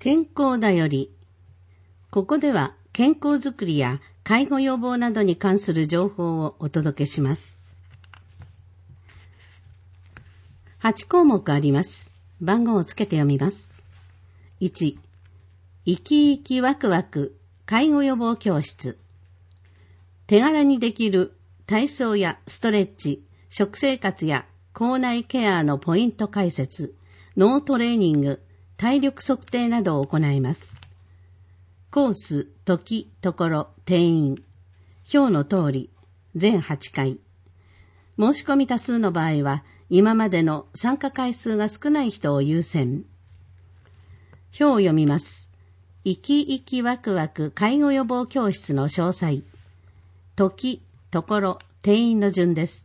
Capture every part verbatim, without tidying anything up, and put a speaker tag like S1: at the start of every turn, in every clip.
S1: 健康だより。ここでは健康づくりや介護予防などに関する情報をお届けします。はちこうもくあります。番号をつけて読みます。いち、生き生きワクワク介護予防教室。手軽にできる体操やストレッチ、食生活や口内ケアのポイント解説、脳トレーニング、体力測定などを行います。コース、時、ところ、定員。表の通り、全はちかい。申し込み多数の場合は、今までの参加回数が少ない人を優先。表を読みます。生き生きワクワク介護予防教室の詳細。時、ところ、定員の順です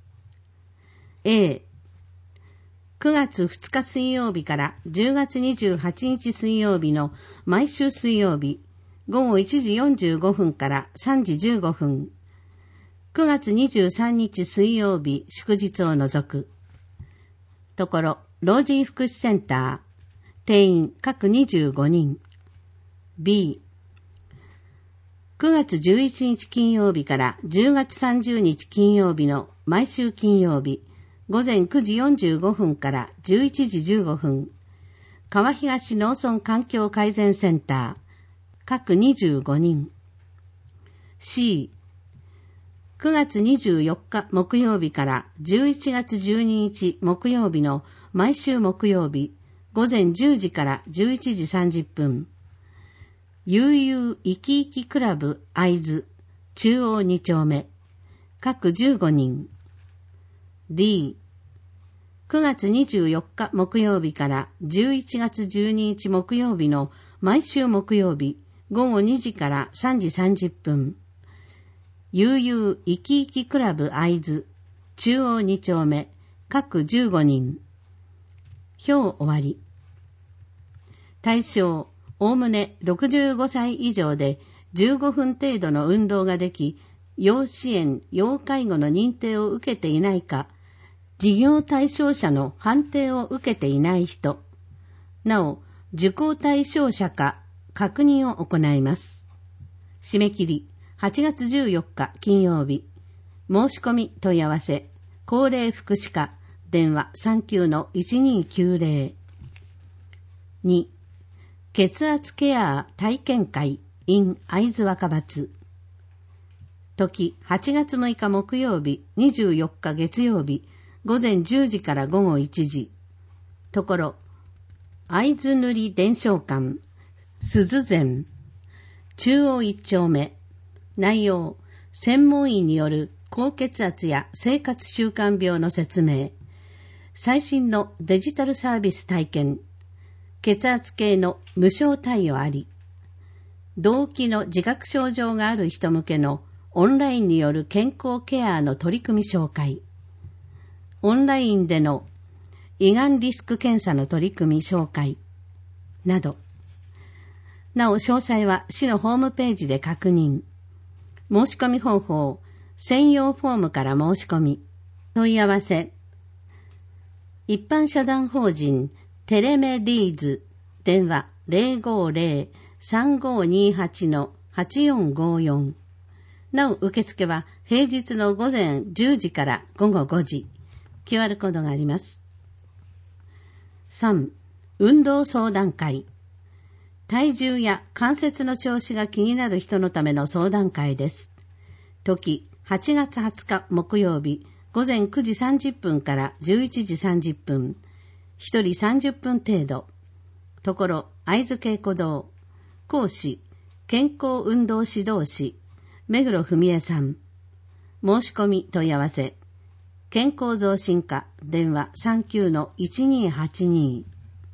S1: 。A、くがつふつか水曜日からじゅうがつにじゅうはちにち水曜日の毎週水曜日、ごごいちじよんじゅうごふんからさんじじゅうごふん。くがつにじゅうさんにち水曜日、祝日を除く。ところ、老人福祉センター、定員各にじゅうごにん。B、くがつじゅういちにち金曜日からじゅうがつさんじゅうにち金曜日の毎週金曜日、ごぜんくじよんじゅうごふんからじゅういちじじゅうごふん。川東農村環境改善センター、各にじゅうごにん。C、くがつにじゅうよっか木曜日からじゅういちがつじゅうににち木曜日の毎週木曜日、ごぜんじゅうじからじゅういちじさんじゅっぷん。悠々生き生きクラブ会津中央にちょうめ、各じゅうごにん。D、くがつにじゅうよっか木曜日からじゅういちがつじゅうににち木曜日の毎週木曜日、ごごにじからさんじさんじゅっぷん。悠々生き生きクラブ会津中央にちょうめ、各じゅうごにん。表終わり。対象、おおむねろくじゅうごさい以上でじゅうごふん程度の運動ができ、要支援・要介護の認定を受けていないか、事業対象者の判定を受けていない人、なお、受講対象者か確認を行います。締め切り、はちがつじゅうよっか金曜日。申し込み問い合わせ、高齢福祉課、電話 さんきゅうのいちにきゅうぜろ。に、血圧ケア体験会 in 会津若松。時、はちがつむいか木曜日、にじゅうよっか月曜日、ごぜんじゅうじからごごいちじ。ところ、会津塗り伝承館、鈴前、中央一丁目。内容、専門医による高血圧や生活習慣病の説明。最新のデジタルサービス体験。血圧計の無償貸与あり。動悸の自覚症状がある人向けのオンラインによる健康ケアの取り組み紹介。オンラインでの胃がんリスク検査の取り組み紹介など。なお詳細は市のホームページで確認。申し込み方法、専用フォームから申し込み。問い合わせ。一般社団法人テレメリーズ、電話 ゼロごゼロ さんごにはち はちよんごよん。なお受付は平日のごぜんじゅうじからごごごじ。キューアール コードがあります。さん. 運動相談会。体重や関節の調子が気になる人のための相談会です。時、はちがつはつか木曜日、ごぜんくじさんじゅっぷんからじゅういちじさんじゅっぷん。ひとりさんじゅっぷん程度。ところ、会津稽古堂。講師、健康運動指導士、目黒文江さん。申し込み問い合わせ。健康増進課、電話 さんきゅうのいちにはちに。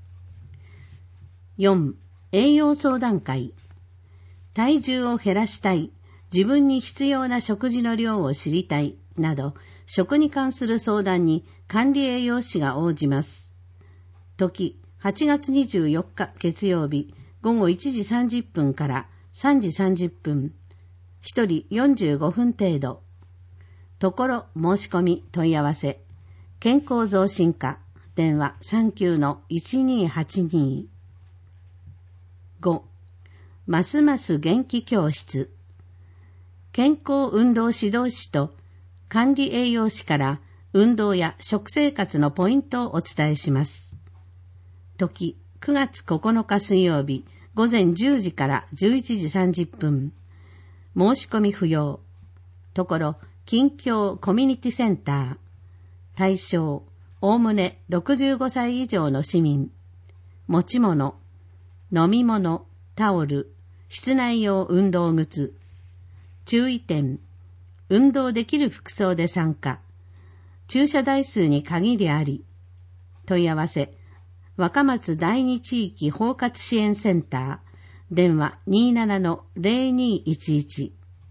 S1: よん. 栄養相談会。体重を減らしたい、自分に必要な食事の量を知りたい、など、食に関する相談に管理栄養士が応じます。時、はちがつにじゅうよっか月曜日、ごごいちじさんじゅっぷんからさんじさんじゅっぷん。ひとりよんじゅうごふん程度。ところ申し込み問い合わせ。健康増進課、電話 さんきゅうのいちにはちに。 ご、ますます元気教室。健康運動指導士と管理栄養士から運動や食生活のポイントをお伝えします。時、くがつここのか水曜日、午前じゅうじからじゅういちじさんじゅっぷん。申し込み不要。ところ、近況コミュニティセンター。対象、おおむねろくじゅうごさい以上の市民。持ち物、飲み物、タオル、室内用運動靴。注意点、運動できる服装で参加。駐車台数に限りあり。問い合わせ、若松第二地域包括支援センター。電話 にじゅうななのゼロにいちいち。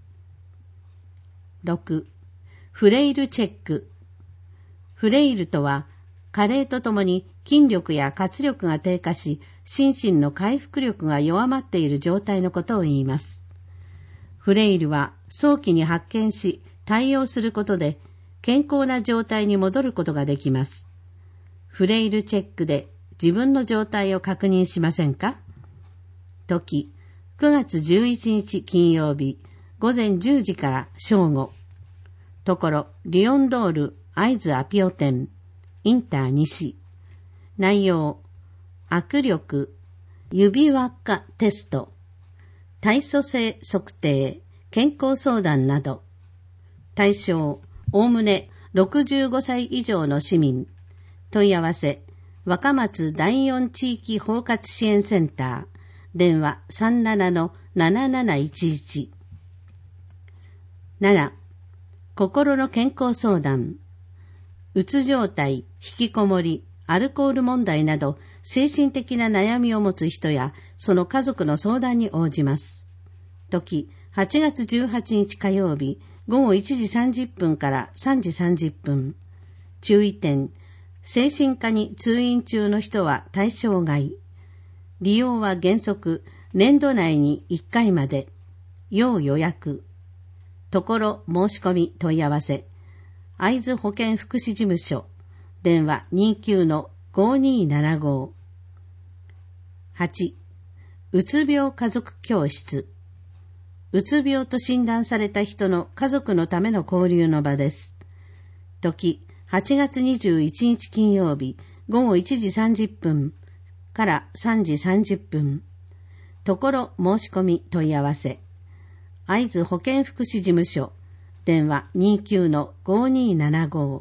S1: ろく. フレイルチェック。フレイルとは、加齢とともに筋力や活力が低下し、心身の回復力が弱まっている状態のことを言います。フレイルは早期に発見し、対応することで、健康な状態に戻ることができます。フレイルチェックで自分の状態を確認しませんか？時、くがつじゅういちにち金曜日、午前じゅうじから正午。ところ、リオンドール会津アピオ店、インター西。内容、握力、指輪っかテスト、体組成測定、健康相談など。対象、おおむねろくじゅうごさい以上の市民。問い合わせ、若松だいよん地域包括支援センター。電話 さんじゅうななのなななないちいち。なな. 心の健康相談。うつ状態、引きこもり、アルコール問題など精神的な悩みを持つ人やその家族の相談に応じます。時、はちがつじゅうはちにち火曜日、午後いちじさんじゅっぷんからさんじさんじゅっぷん。注意点、精神科に通院中の人は対象外。利用は原則、年度内にいっかいまで。要予約。ところ申し込み問い合わせ。会津保健福祉事務所。電話 にじゅうきゅうのごにーななご。はち. うつ病家族教室。うつ病と診断された人の家族のための交流の場です。時、はちがつにじゅういちにち金曜日、午後いちじさんじゅっぷんからさんじさんじゅっぷん。ところ申し込み問い合わせ。会津保健福祉事務所。電話 にじゅうきゅうのごにーななご。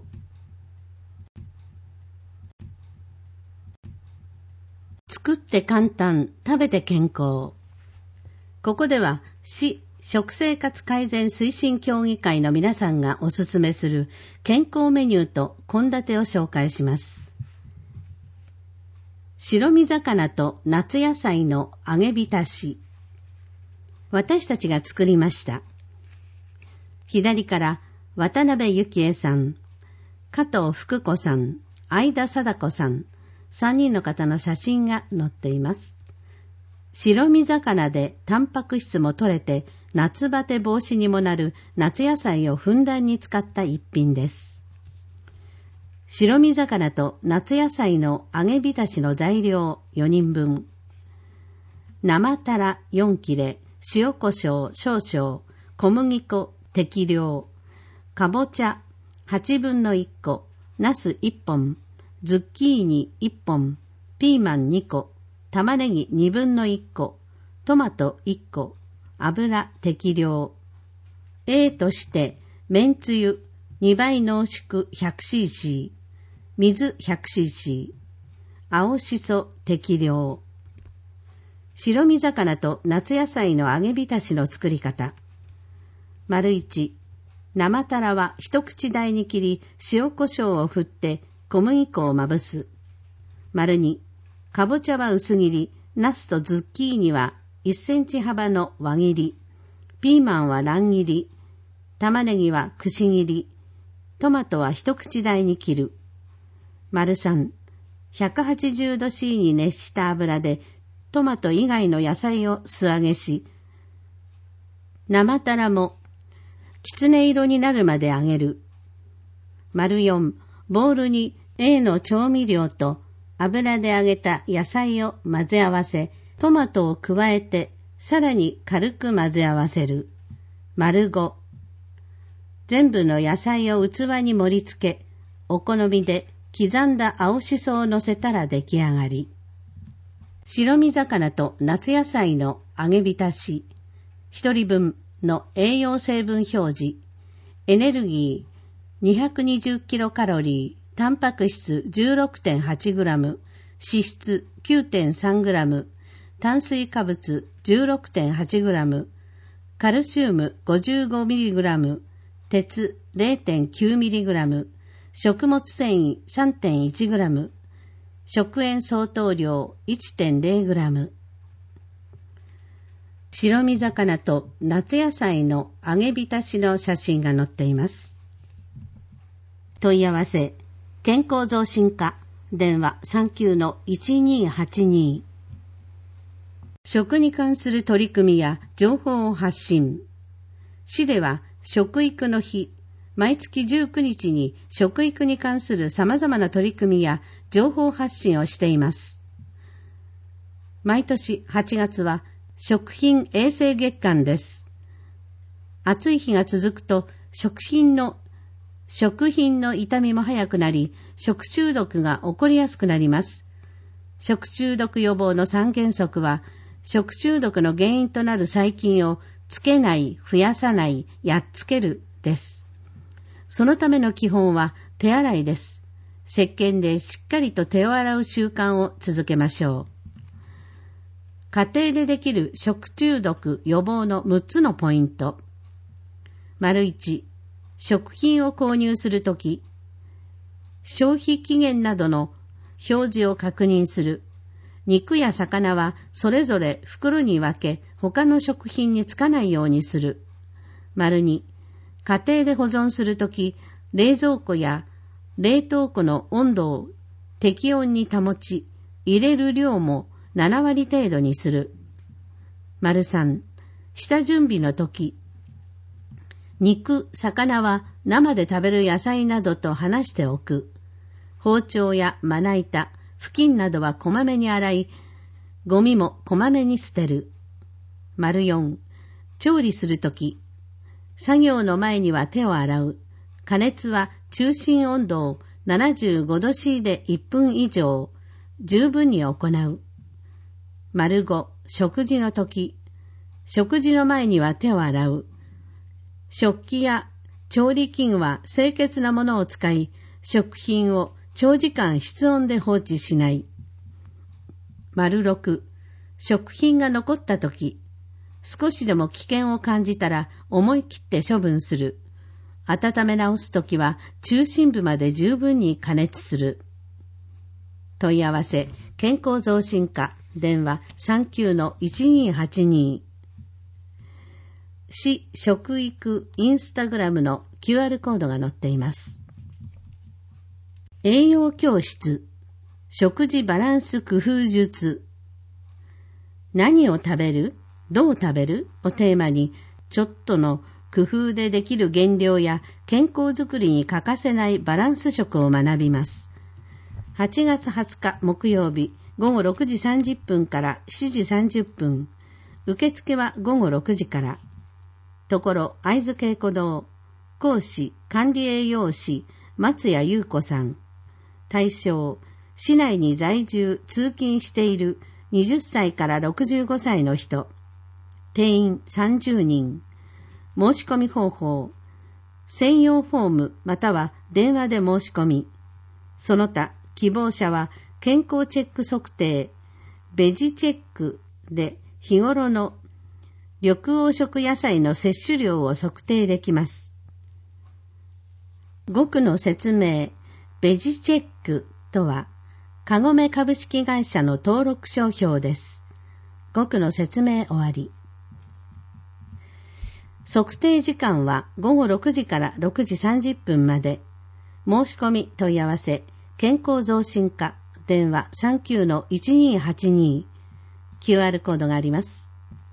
S1: 作って簡単、食べて健康。ここでは市食生活改善推進協議会の皆さんがおすすめする健康メニューと献立を紹介します。白身魚と夏野菜の揚げ浸し。私たちが作りました。左から渡辺幸恵さん、加藤福子さん、相田貞子さん、さんにんの方の写真が載っています。白身魚でタンパク質も取れて夏バテ防止にもなる夏野菜をふんだんに使った一品です。白身魚と夏野菜の揚げ浸しの材料よにんぶん。生たらよんきれ、塩コショウ少々、小麦粉適量、かぼちゃはちぶんのいっこ、ナスいっぽん、ズッキーニいっぽん、ピーマンにこ、玉ねぎにぶんのいっこ、トマトいっこ、油適量。A として、めんつゆにばい濃縮 ひゃくシーシー、水 ひゃくシーシー、青しそ適量。白身魚と夏野菜の揚げ浸しの作り方。丸いち、生たらは一口大に切り、塩コショウを振って小麦粉をまぶす。丸に、かぼちゃは薄切り、ナスとズッキーニはいっセンチ幅の輪切り、ピーマンは乱切り、玉ねぎはくし切り、トマトは一口大に切る。丸さん、ひゃくはちじゅうどシー に熱した油でトマト以外の野菜を素揚げし、生たらもきつね色になるまで揚げる。丸よん、ボウルに A の調味料と油で揚げた野菜を混ぜ合わせ、 トマトを加えてさらに軽く混ぜ合わせる。丸ご。全部の野菜を器に盛り付け、お好みで刻んだ青しそを乗せたら出来上がり。白身魚と夏野菜の揚げ浸し、一人分の栄養成分表示、エネルギー にひゃくにじゅうキロカロリー、タンパク質 じゅうろくてんはちグラム、脂質 きゅうてんさんグラム、炭水化物 じゅうろくてんはちグラム、カルシウム ごじゅうごミリグラム、鉄 れいてんきゅうミリグラム、食物繊維 さんてんいちグラム、食塩相当量 いってんれいグラム。白身魚と夏野菜の揚げ浸しの写真が載っています。問い合わせ、健康増進課、電話 さんきゅうのいちにーはちにー。食に関する取り組みや情報を発信。市では食育の日、毎月じゅうくにちに食育に関する様々な取り組みや情報発信をしています。毎年はちがつは食品衛生月間です。暑い日が続くと食品の食品の傷みも早くなり、食中毒が起こりやすくなります。食中毒予防の三原則は、食中毒の原因となる細菌をつけない、増やさない、やっつけるです。そのための基本は手洗いです。石鹸でしっかりと手を洗う習慣を続けましょう。家庭でできる食中毒予防のむっつのポイント。丸いち、食品を購入するとき、消費期限などの表示を確認する。肉や魚はそれぞれ袋に分け、他の食品につかないようにする。丸に、家庭で保存するとき、冷蔵庫や冷凍庫の温度を適温に保ち、入れる量もななわり程度にする。丸さん、下準備のとき、肉、魚は生で食べる野菜などと離しておく。包丁やまな板、布巾などはこまめに洗い、ゴミもこまめに捨てる。丸よん、調理するとき、作業の前には手を洗う。加熱は中心温度をななじゅうごど C でいっぷん以上、十分に行う。丸ご、食事のとき、食事の前には手を洗う。食器や調理器具は清潔なものを使い、食品を長時間室温で放置しない。丸ろく、食品が残ったとき、少しでも危険を感じたら思い切って処分する。温め直すときは中心部まで十分に加熱する。問い合わせ、健康増進課、電話 さんきゅうのいちにーはちにー。市食育インスタグラムの キューアール コードが載っています。栄養教室、食事バランス工夫術。何を食べる？どう食べる？をテーマに、ちょっとの工夫でできる減量や健康づくりに欠かせないバランス食を学びます。はちがつはつか木曜日、ごごろくじさんじゅっぷんからしちじさんじゅっぷん。受付はごごろくじから。ところ会津稽古堂、講師管理栄養士松谷優子さん。対象、市内に在住通勤しているはたちからろくじゅうごさいの人。定員さんじゅうにん。申し込み方法、専用フォームまたは電話で申し込み。その他希望者は健康チェック測定、ベジチェックで日頃の緑黄色野菜の摂取量を測定できます。ごくの説明、ベジチェックとは、カゴメ株式会社の登録商標です。ごくの説明終わり。測定時間はごごろくじからろくじさんじゅっぷんまで。申し込み問い合わせ、健康増進課、電話 さんきゅうのいちにーはちにー。キューアール コードがあります。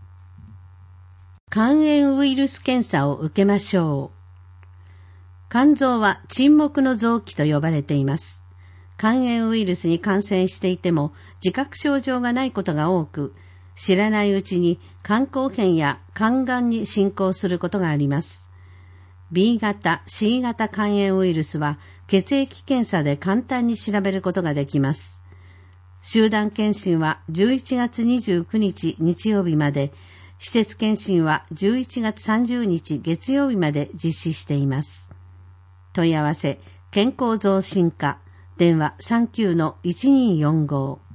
S1: 肝炎ウイルス検査を受けましょう。肝臓は沈黙の臓器と呼ばれています。肝炎ウイルスに感染していても自覚症状がないことが多く、 知らないうちに肝硬変や肝がんに進行することがあります。B 型、C 型肝炎ウイルスは血液検査で簡単に調べることができます。集団検診はじゅういちがつにじゅうくにち日曜日まで、施設検診はじゅういちがつさんじゅうにち月曜日まで実施しています。問い合わせ、健康増進課、電話 さんきゅうのいちにーよんご。